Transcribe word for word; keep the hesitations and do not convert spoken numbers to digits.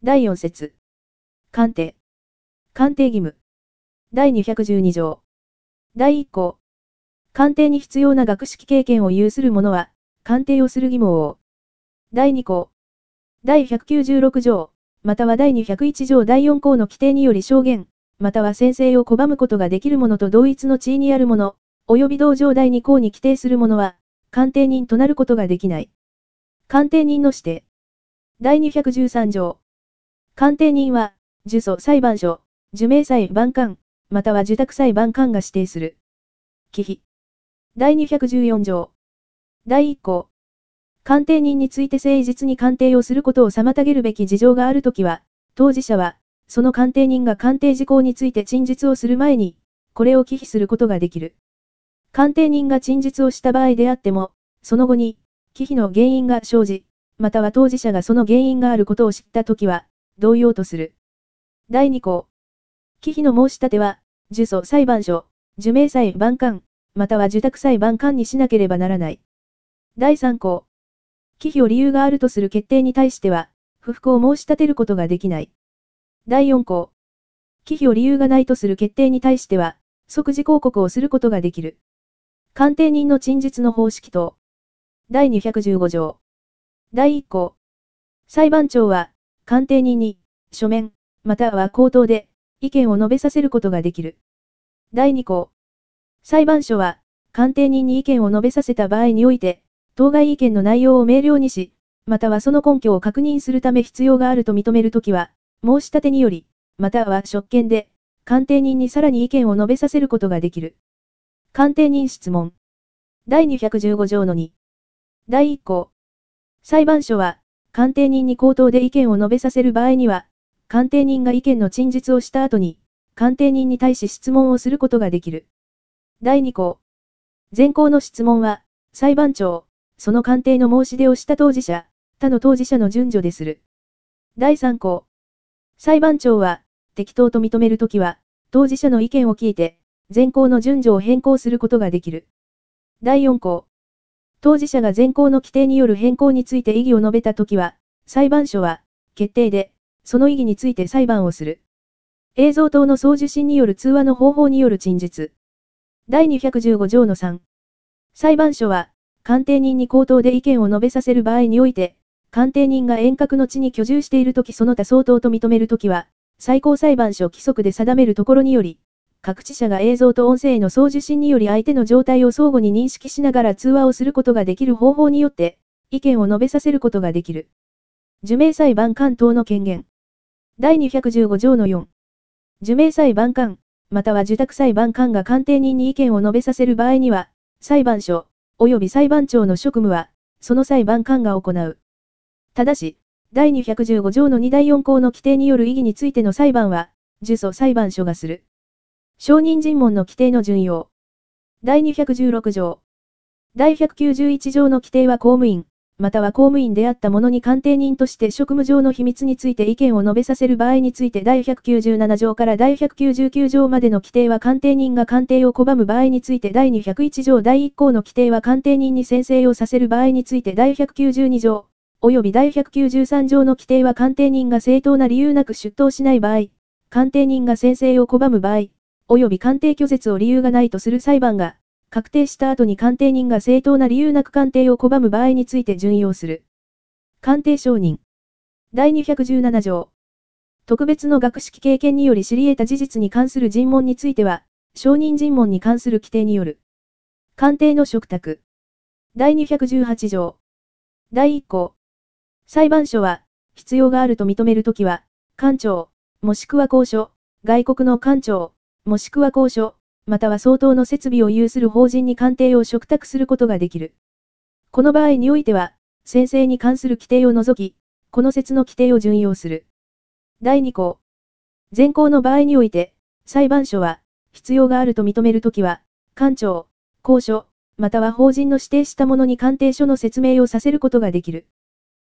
だいよん節。鑑定。鑑定義務。だいにひゃくじゅうに条。だいいっ項。鑑定に必要な学識経験を有する者は、鑑定をする義務を負う。だいに項。だいひゃくきゅうじゅうろく条、またはだいにひゃくいち条だいよん項の規定により証言、または宣誓を拒むことができる者と同一の地位にある者、及び同条だいに項に規定する者は、鑑定人となることができない。鑑定人の指定。だいにひゃくじゅうさん条。鑑定人は、受訴裁判所、受命裁判官、または受託裁判官が指定する。忌避。だいにひゃくじゅうよん条。だいいっ項。鑑定人について誠実に鑑定をすることを妨げるべき事情があるときは、当事者は、その鑑定人が鑑定事項について陳述をする前に、これを忌避することができる。鑑定人が陳述をした場合であっても、その後に、忌避の原因が生じ、または当事者がその原因があることを知ったときは、同様とする。だいに項。忌避の申し立ては、受訴裁判所、受命裁判官、または受託裁判官にしなければならない。だいさん項。忌避を理由があるとする決定に対しては、不服を申し立てることができない。だいよん項。忌避を理由がないとする決定に対しては、即時抗告をすることができる。鑑定人の陳述の方式等。だいにひゃくじゅうご条。だいいっ項。裁判長は、鑑定人に、書面、または口頭で、意見を述べさせることができる。だいに項。裁判所は、鑑定人に意見を述べさせた場合において、当該意見の内容を明瞭にし、またはその根拠を確認するため必要があると認めるときは、申し立てにより、または職権で、鑑定人にさらに意見を述べさせることができる。鑑定人質問。だいにひゃくじゅうご条のに。だいいっ項。裁判所は、鑑定人に口頭で意見を述べさせる場合には、鑑定人が意見の陳述をした後に、鑑定人に対し質問をすることができる。だいに項。前項の質問は、裁判長、その鑑定の申し出をした当事者、他の当事者の順序でする。だいさん項。裁判長は、適当と認めるときは、当事者の意見を聞いて、前項の順序を変更することができる。だいよん項。当事者が前項の規定による変更について異議を述べたときは、裁判所は、決定で、その異議について裁判をする。映像等の送受信による通話の方法による陳述。だいにひゃくじゅうご条のさん。裁判所は、鑑定人に口頭で意見を述べさせる場合において、鑑定人が遠隔の地に居住しているときその他相当と認めるときは、最高裁判所規則で定めるところにより、各地者が映像と音声の送受信により相手の状態を相互に認識しながら通話をすることができる方法によって、意見を述べさせることができる。受命裁判官等の権限。だいにひゃくじゅうご条のよん。受命裁判官、または受託裁判官が鑑定人に意見を述べさせる場合には、裁判所、及び裁判長の職務は、その裁判官が行う。ただし、だいにひゃくじゅうご条のにだいよん項の規定による異議についての裁判は、受訴裁判所がする。証人尋問の規定の準用。だいにひゃくじゅうろく条。だいひゃくきゅうじゅういち条の規定は公務員、または公務員であった者に鑑定人として職務上の秘密について意見を述べさせる場合についてだいひゃくきゅうじゅうなな条からだいひゃくきゅうじゅうきゅう条までの規定は鑑定人が鑑定を拒む場合についてだいにひゃくいち条だいいっ項の規定は鑑定人に宣誓をさせる場合についてだいひゃくきゅうじゅうに条、及びだいひゃくきゅうじゅうさん条の規定は鑑定人が正当な理由なく出頭しない場合、鑑定人が宣誓を拒む場合、及び鑑定拒絶を理由がないとする裁判が、確定した後に鑑定人が正当な理由なく鑑定を拒む場合について準用する。鑑定承認。だいにひゃくじゅうなな条。特別の学識経験により知り得た事実に関する尋問については、証人尋問に関する規定による。鑑定の嘱託。だいにひゃくじゅうはち条。だいいっ項。裁判所は、必要があると認めるときは、官庁、もしくは公所、外国の官庁、もしくは公所、または相当の設備を有する法人に鑑定を嘱託することができる。この場合においては、宣誓に関する規定を除き、この説の規定を準用する。だいに項。前項の場合において、裁判所は、必要があると認めるときは、官庁、公所、または法人の指定したものに鑑定書の説明をさせることができる。